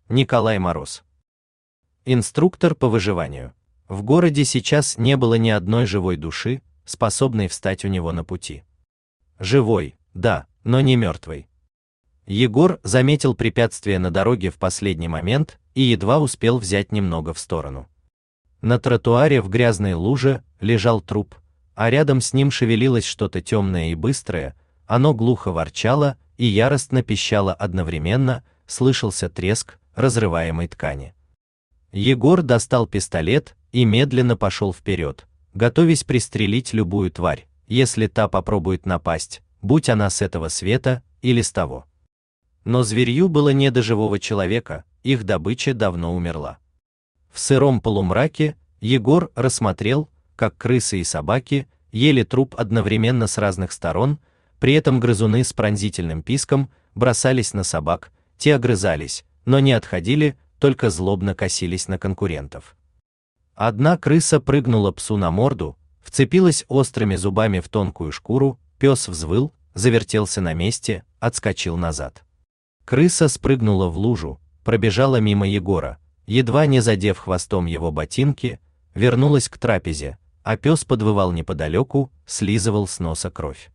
Николай Мороз. Инструктор по выживанию. В городе сейчас не было ни одной живой души, способной встать у него на пути. Живой, да, но не мертвой. Егор заметил препятствие на дороге в последний момент и едва успел взять немного в сторону. На тротуаре в грязной луже лежал труп, а рядом с ним шевелилось что-то темное и быстрое, оно глухо ворчало и яростно пищало одновременно, слышался треск разрываемой ткани. Егор достал пистолет и медленно пошел вперед, готовясь пристрелить любую тварь, если та попробует напасть, будь она с этого света или с того. Но зверью было не до живого человека, их добыча давно умерла. В сыром полумраке Егор рассмотрел, как крысы и собаки ели труп одновременно с разных сторон, при этом грызуны с пронзительным писком бросались на собак, те огрызались, но не отходили, только злобно косились на конкурентов. Одна крыса прыгнула псу на морду, вцепилась острыми зубами в тонкую шкуру, пес взвыл, завертелся на месте, отскочил назад. Крыса спрыгнула в лужу, пробежала мимо Егора, едва не задев хвостом его ботинки, вернулась к трапезе, а пес подвывал неподалеку, слизывал с носа кровь.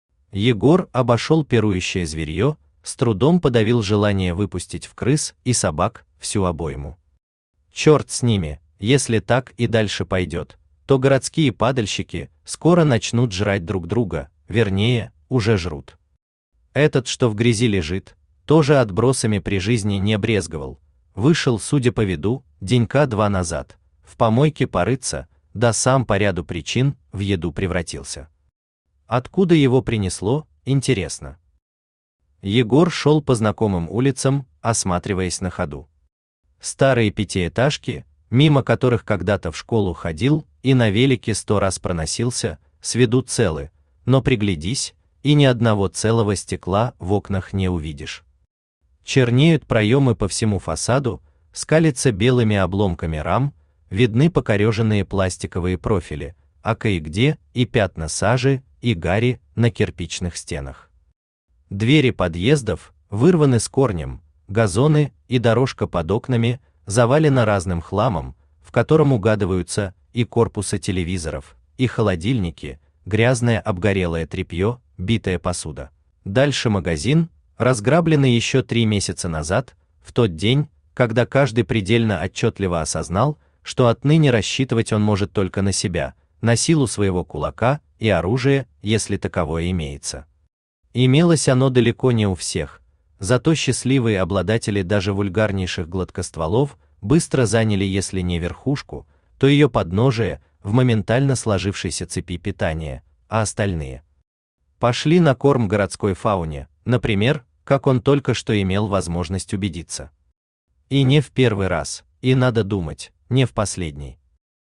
Егор обошел пирующее зверье, с трудом подавил желание выпустить в крыс и собак всю обойму. Черт с ними, если так и дальше пойдет, то городские падальщики скоро начнут жрать друг друга, вернее, уже жрут. Этот, что в грязи лежит, тоже отбросами при жизни не брезговал, вышел, судя по виду, денька 2 назад, в помойке порыться, да сам по ряду причин в еду превратился. Откуда его принесло, интересно. Егор шел по знакомым улицам, осматриваясь на ходу. Старые пятиэтажки, мимо которых когда-то в школу ходил и на велике 100 раз проносился, с виду целы, но приглядись, и ни одного целого стекла в окнах не увидишь. Чернеют проемы по всему фасаду, скалятся белыми обломками рам, видны покореженные пластиковые профили, а кое-где и пятна сажи и гари на кирпичных стенах. Двери подъездов вырваны с корнем, газоны и дорожка под окнами завалена разным хламом, в котором угадываются и корпусы телевизоров, и холодильники, грязное обгорелое тряпье, битая посуда. Дальше магазин, разграбленный еще 3 месяца назад, в тот день, когда каждый предельно отчетливо осознал, что отныне рассчитывать он может только на себя, на силу своего кулака и оружие, если таковое имеется. Имелось оно далеко не у всех, зато счастливые обладатели даже вульгарнейших гладкостволов быстро заняли, если не верхушку, то ее подножие в моментально сложившейся цепи питания, а остальные пошли на корм городской фауне, например, как он только что имел возможность убедиться. И не в первый раз, и надо думать, не в последний.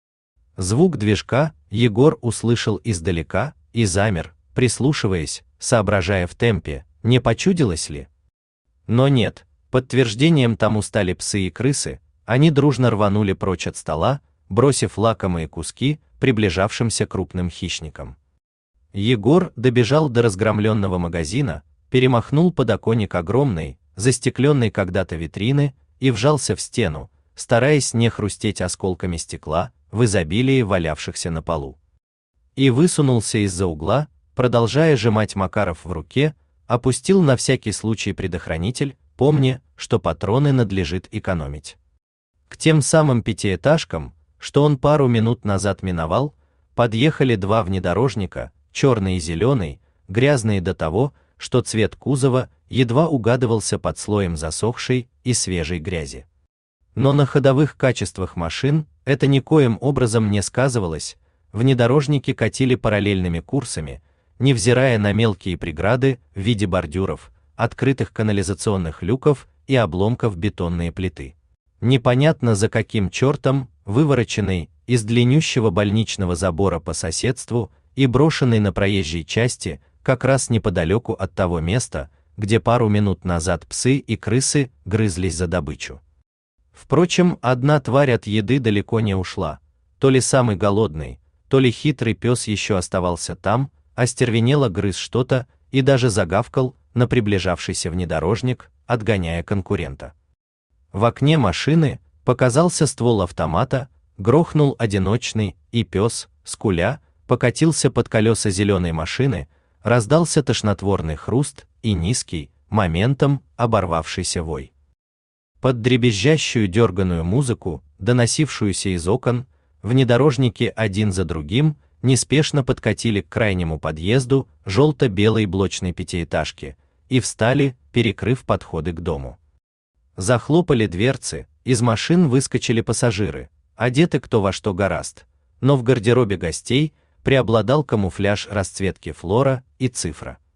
Звук движка Егор услышал издалека и замер, прислушиваясь, соображая в темпе, не почудилось ли. Но нет, подтверждением тому стали псы и крысы, они дружно рванули прочь от стола, бросив лакомые куски приближавшимся крупным хищникам. Егор добежал до разгромленного магазина, перемахнул подоконник огромной, застекленной когда-то витрины и вжался в стену, стараясь не хрустеть осколками стекла в изобилии валявшихся на полу. И высунулся из-за угла, продолжая сжимать Макаров в руке, опустил на всякий случай предохранитель, помня, что патроны надлежит экономить. К тем самым пятиэтажкам, что он пару минут назад миновал, подъехали 2 внедорожника, черный и зеленый, грязные до того, что цвет кузова едва угадывался под слоем засохшей и свежей грязи. Но на ходовых качествах машин это никоим образом не сказывалось, внедорожники катили параллельными курсами, невзирая на мелкие преграды в виде бордюров, открытых канализационных люков и обломков бетонной плиты. Непонятно за каким чертом, вывороченный из длиннющего больничного забора по соседству и брошенный на проезжей части, как раз неподалеку от того места, где пару минут назад псы и крысы грызлись за добычу. Впрочем, одна тварь от еды далеко не ушла, то ли самый голодный, то ли хитрый пес еще оставался там, остервенело грыз что-то и даже загавкал на приближавшийся внедорожник, отгоняя конкурента. В окне машины показался ствол автомата, грохнул одиночный, и пес, скуля, покатился под колеса зеленой машины, раздался тошнотворный хруст и низкий, моментом оборвавшийся вой. Под дребезжащую дерганую музыку, доносившуюся из окон, внедорожники один за другим неспешно подкатили к крайнему подъезду желто-белой блочной пятиэтажки и встали, перекрыв подходы к дому. Захлопали дверцы, из машин выскочили пассажиры, одеты кто во что гораст, но в гардеробе гостей преобладал камуфляж расцветки флора и цифра.